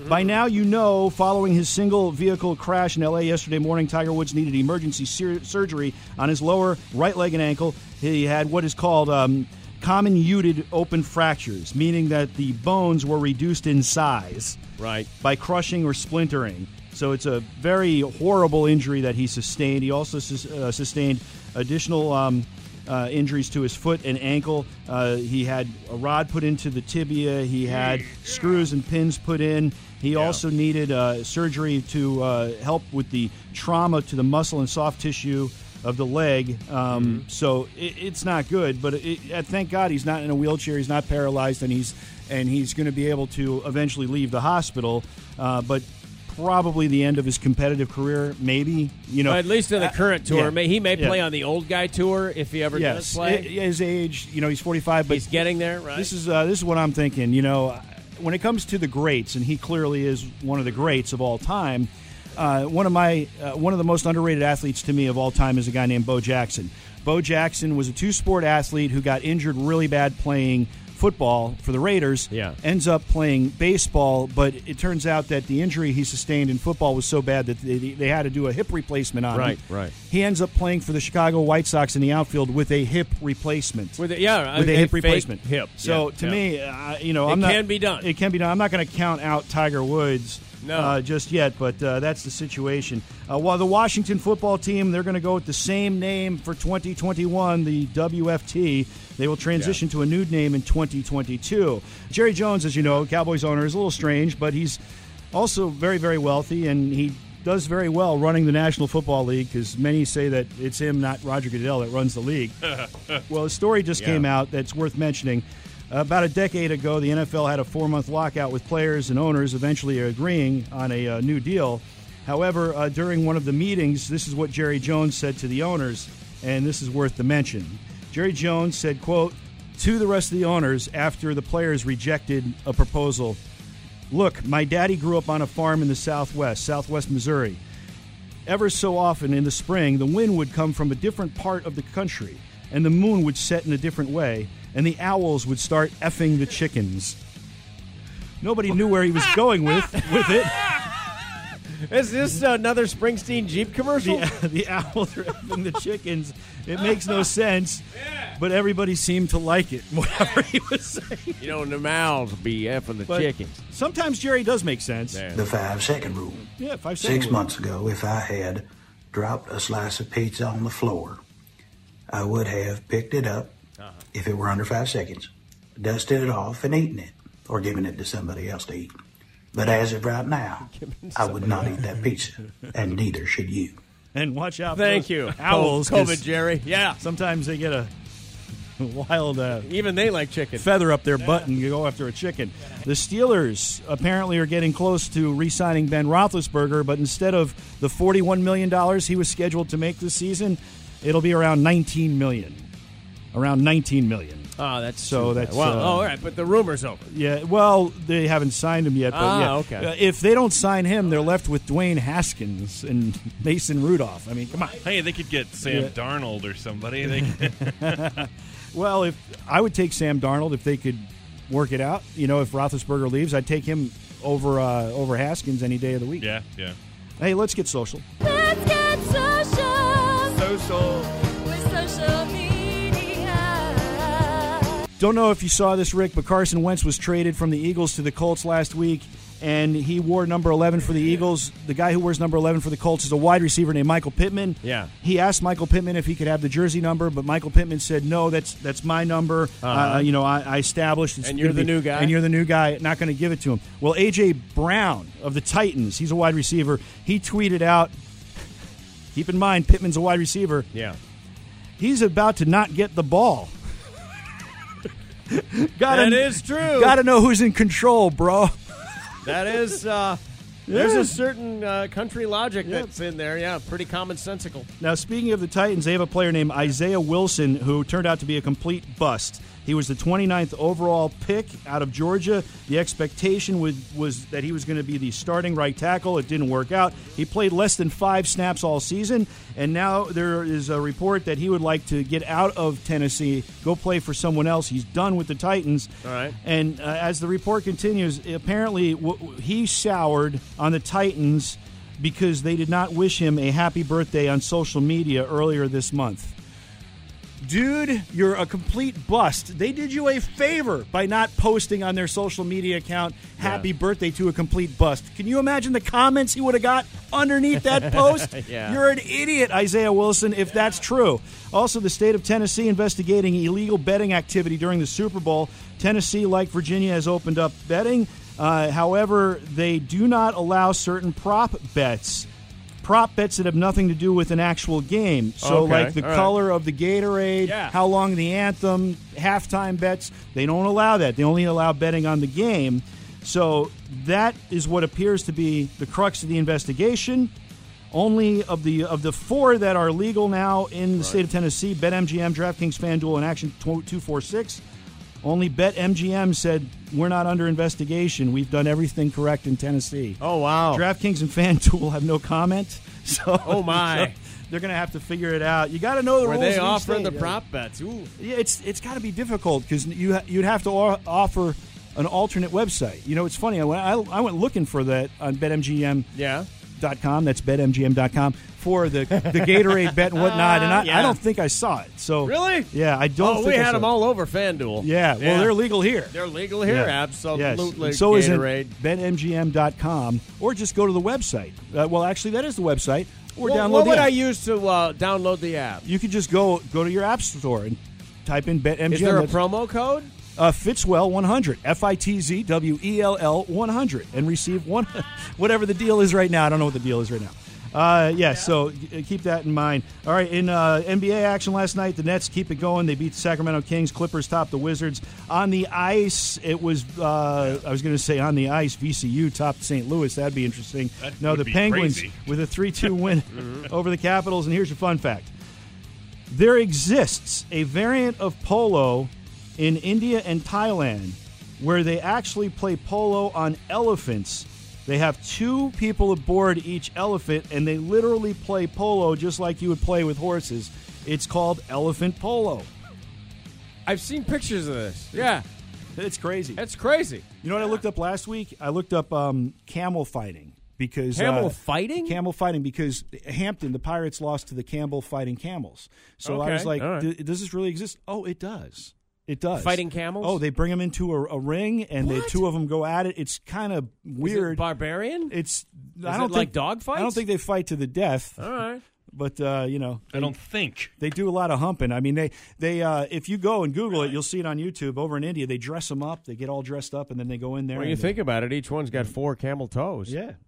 By now, you know, following his single-vehicle crash in L.A. yesterday morning, Tiger Woods needed emergency surgery on his lower right leg and ankle. He had what is called comminuted open fractures, meaning that the bones were reduced in size by crushing or splintering. So it's a very horrible injury that he sustained. He also sustained additional injuries to his foot and ankle. He had a rod put into the tibia. He had screws and pins put in. He also needed surgery to help with the trauma to the muscle and soft tissue of the leg. So it's not good, but thank God he's not in a wheelchair. He's not paralyzed, and he's going to be able to eventually leave the hospital. But probably the end of his competitive career, maybe. Well, at least in the current tour. He may play on the old guy tour if he ever does play. His age, he's 45, but he's getting there, right? This is what I'm thinking. When it comes to the greats, and he clearly is one of the greats of all time. One of the most underrated athletes to me of all time is a guy named Bo Jackson. Bo Jackson was a two-sport athlete who got injured really bad playing football for the Raiders, ends up playing baseball, but it turns out that the injury he sustained in football was so bad that they had to do a hip replacement on him. Right. He ends up playing for the Chicago White Sox in the outfield with a hip replacement. With a hip replacement. Hip. So to me, it can be done. It can be done. I'm not going to count out Tiger Woods just yet, but that's the situation. While the Washington football team, they're going to go with the same name for 2021, the WFT. They will transition to a new name in 2022. Jerry Jones, as you know, Cowboys owner, is a little strange, but he's also very, very wealthy, and he does very well running the National Football League because many say that it's him, not Roger Goodell, that runs the league. Well, a story just came out that's worth mentioning. About a decade ago, the NFL had a 4-month lockout with players and owners eventually agreeing on a new deal. However, during one of the meetings, this is what Jerry Jones said to the owners, and this is worth the mention. Jerry Jones said, quote, to the rest of the owners after the players rejected a proposal, look, my daddy grew up on a farm in the southwest Missouri. Ever so often in the spring, the wind would come from a different part of the country, and the moon would set in a different way, and the owls would start effing the chickens. Nobody knew where he was going with it. Is this another Springsteen Jeep commercial? The owls are effing the chickens. It makes no sense, but everybody seemed to like it, whatever he was saying. The owls be effing the chickens. Sometimes Jerry does make sense. The 5-second rule. Yeah, 5 seconds. 6 months ago, if I had dropped a slice of pizza on the floor, I would have picked it up if it were under 5 seconds, dusted it off and eaten it, or given it to somebody else to eat. But as of right now, I would not eat that pizza, and neither should you. And watch out for those owls. COVID, Jerry. Yeah. Sometimes they get a wild even they like chicken. Feather up their butt and go after a chicken. The Steelers apparently are getting close to re-signing Ben Roethlisberger, but instead of the $41 million he was scheduled to make this season, it'll be around $19 million. Around $19 million. Oh, that's all right, but the rumor's over. Yeah, well, they haven't signed him yet. But okay. If they don't sign him, they're left with Dwayne Haskins and Mason Rudolph. I mean, come on. Hey, they could get Sam Darnold or somebody. Well, I would take Sam Darnold if they could work it out. If Roethlisberger leaves, I'd take him over Haskins any day of the week. Yeah. Hey, let's get social. Let's get social. Social. With social media. Don't know if you saw this, Rick, but Carson Wentz was traded from the Eagles to the Colts last week, and he wore number 11 for the Eagles. The guy who wears number 11 for the Colts is a wide receiver named Michael Pittman. Yeah. He asked Michael Pittman if he could have the jersey number, but Michael Pittman said, no, that's my number. I established. And you're the new guy? And you're the new guy. Not going to give it to him. Well, A.J. Brown of the Titans, he's a wide receiver. He tweeted out, keep in mind, Pittman's a wide receiver. Yeah. He's about to not get the ball. That is true. Got to know who's in control, bro. That is. There's a certain country logic that's in there. Yeah, pretty commonsensical. Now, speaking of the Titans, they have a player named Isaiah Wilson who turned out to be a complete bust. He was the 29th overall pick out of Georgia. The expectation was that he was going to be the starting right tackle. It didn't work out. He played less than 5 snaps all season, and now there is a report that he would like to get out of Tennessee, go play for someone else. He's done with the Titans. All right. And as the report continues, apparently he soured on the Titans because they did not wish him a happy birthday on social media earlier this month. Dude, you're a complete bust. They did you a favor by not posting on their social media account, happy birthday to a complete bust. Can you imagine the comments he would have got underneath that post? Yeah. You're an idiot, Isaiah Wilson, if that's true. Also, the state of Tennessee investigating illegal betting activity during the Super Bowl. Tennessee, like Virginia, has opened up betting. However, they do not allow certain prop bets that have nothing to do with an actual game. So, like the color of the Gatorade, how long the anthem, halftime bets, they don't allow that. They only allow betting on the game. So that is what appears to be the crux of the investigation. Only of the 4 that are legal now in the state of Tennessee, BetMGM, DraftKings, FanDuel, and Action 246, only BetMGM said, we're not under investigation. We've done everything correct in Tennessee. Oh, wow. DraftKings and FanDuel have no comment. So, oh, my. So they're going to have to figure it out. You got to know the rules. Were they of each offering the state. prop bets? Ooh. Yeah, it's got to be difficult because you'd have to offer an alternate website. You know, it's funny. I went looking for that on BetMGM.com. That's BetMGM.com. For the Gatorade bet and whatnot, and I don't think I saw it. So really? Yeah, I don't think we I had saw them it. all over FanDuel. Yeah, well, they're legal here. They're legal here, absolutely. Yes. So Gatorade. is it BetMGM.com, or just go to the website. Well, actually, that is the website. Or download what the would app. I use to download the app? You could just go to your app store and type in BetMGM. Is there a promo code? Fitzwell 100, FITZWELL 100, and receive whatever the deal is right now. I don't know what the deal is right now. So keep that in mind. All right, in NBA action last night, the Nets keep it going. They beat the Sacramento Kings. Clippers topped the Wizards. On the ice, it was, I was going to say on the ice, VCU topped St. Louis. That'd be interesting. No, the Penguins with a 3-2 win over the Capitals. And here's your fun fact. There exists a variant of polo in India and Thailand where they actually play polo on elephants. They have 2 people aboard each elephant, and they literally play polo just like you would play with horses. It's called elephant polo. I've seen pictures of this. Yeah. It's crazy. It's crazy. You know what I looked up last week? I looked up camel fighting. Because Camel fighting? Camel fighting, because Hampton, the Pirates lost to the Campbell Fighting Camels. So I was like, does this really exist? Oh, it does. It does. Fighting camels? Oh, they bring them into a ring, and the 2 of them go at it. It's kind of weird. Is it barbarian? It's. I don't think like dog fights. I don't think they fight to the death. All right. But I don't think they do a lot of humping. I mean, they if you go and Google it, you'll see it on YouTube. Over in India, they dress them up. They get all dressed up, and then they go in there. When you think about it, each one's got 4 camel toes. Yeah.